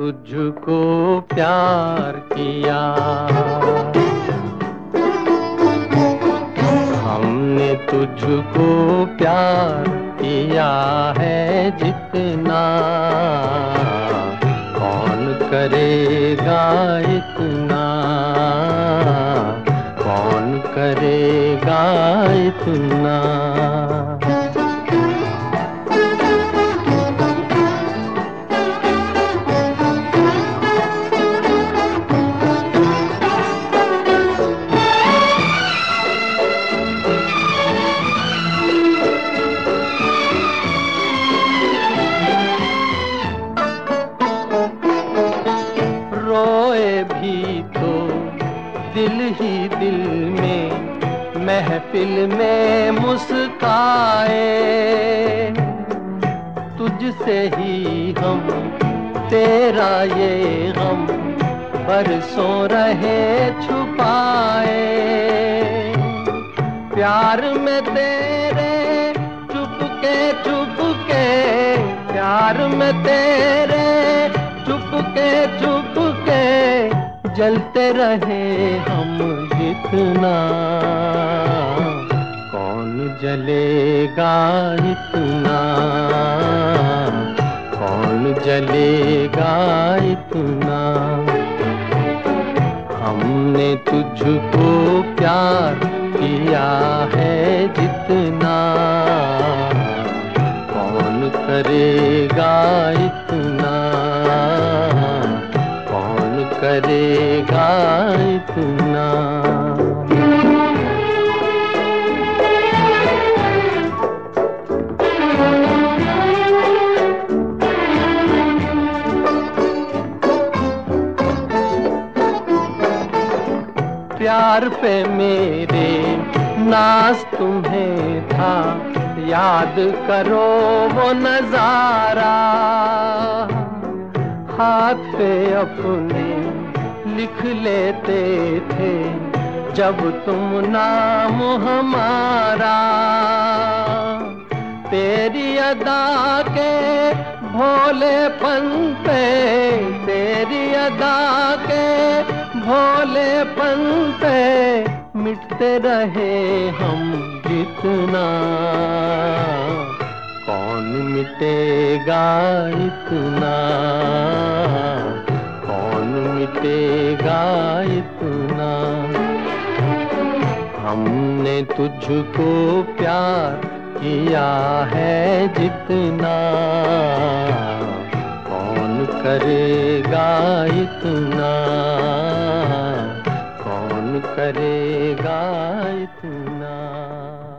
तुझको प्यार किया, हमने तुझको प्यार किया है जितना, कौन करेगा इतना, कौन करेगा इतना। रोए भी तो दिल ही दिल में, महफिल में मुस्काए, तुझसे ही हम तेरा ये गम बरसों रहे छुपाए। प्यार में तेरे चुपके चुपके, प्यार में तेरे चुपके चुपके जलते रहे हम जितना, कौन जलेगा इतना, कौन जलेगा इतना। हमने तुझको प्यार किया है जितना, कौन करेगा इतना, कौन करेगा इतना। प्यार पे मेरे नाज तुम्हें था, याद करो वो नजारा, हाथ पे अपने लिख लेते थे जब तुम नाम हमारा। तेरी अदा के भोलेपन पे, तेरी अदा के भोलेपन पे मिटते रहे हम जितना, कौन मिटेगा इतना, कौन मिटेगा इतना। हमने तुझको प्यार किया है जितना, कौन करेगा इतना, कौन करेगा इतना।